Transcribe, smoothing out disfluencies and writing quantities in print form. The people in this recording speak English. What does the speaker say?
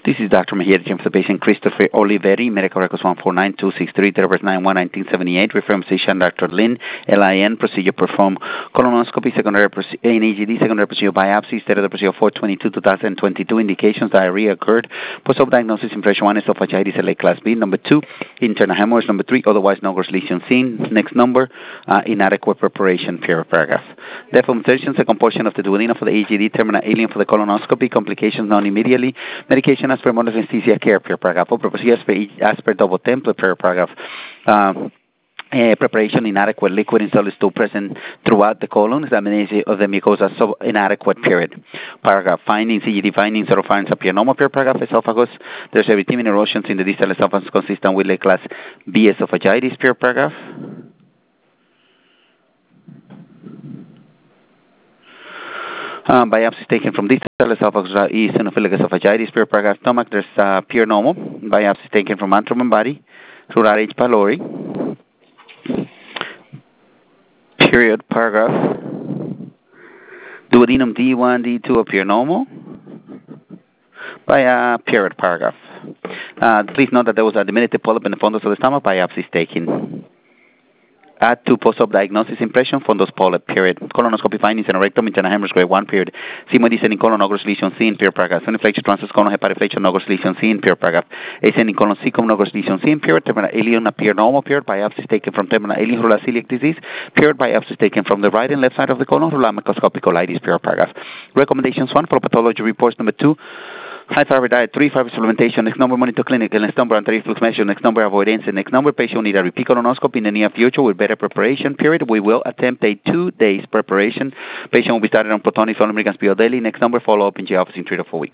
This is Dr. Mejia, the for the patient Christopher Olivetti, medical records 149263, date of birth 9/1/1978, reference physician Dr. Lin, LIN, procedure performed colonoscopy, secondary NAGD, secondary procedure biopsy, state of the procedure 4/22/2022, indications diarrhea occurred, post-op diagnosis impression 1, esophagitis, LA class B, number 2, internal hemorrhage, number 3, otherwise no gross lesion seen, next number, inadequate preparation, paragraph. Deformation, second portion of the duodenum for the AGD, terminal alien for the colonoscopy, complications known immediately, medication as per mode of anesthesia care, paragraph. Procedure as per double template, paragraph. Preparation inadequate, liquid and solid stool present throughout the colon, examination of the mucosa inadequate, period. Paragraph. Findings, EGD findings, oropharynx appear normal, paragraph. Esophagus, there's erythema erosions in the distal esophagus consistent with class B esophagitis, paragraph. Biopsies taken from distal esophagus, eosinophilic esophagitis, paragraph. Stomach, there's pure normal. Biopsies taken from abdomen, body, rural H. pylori. Period, paragraph. Duodenum D1, D2 appear normal. By period, paragraph. Please note that there was a diminutive polyp in the fundus of the stomach. Biopsies taken. Add to post-op diagnosis impression, fundus polyp, period. Colonoscopy findings in a rectum, internal hemorrhage, grade 1, period. Sigmoid descending colon, no gross lesion seen, period, paragraph. Inflection, transverse colon, hepatoflexion, no gross lesion seen, period, paragraph. Ascending colon, cecum, no gross lesion seen, period. Terminal ileum appear normal, period. Biopsies taken from terminal ileum, rural celiac disease, period. Biopsies taken from the right and left side of the colon, rural microscopic colitis, period, paragraph. Recommendations 1 for pathology reports, number 2. High fiber diet, 3 fiber supplementation, next number monitor clinical, next number anti-reflux measure, next number avoidance, and next number patient need a repeat colonoscopy in the near future with better preparation, period. We will attempt a 2 days preparation. Patient will be started on Protonix 1 mg daily. Next number follow up in the office in 3 to 4 weeks.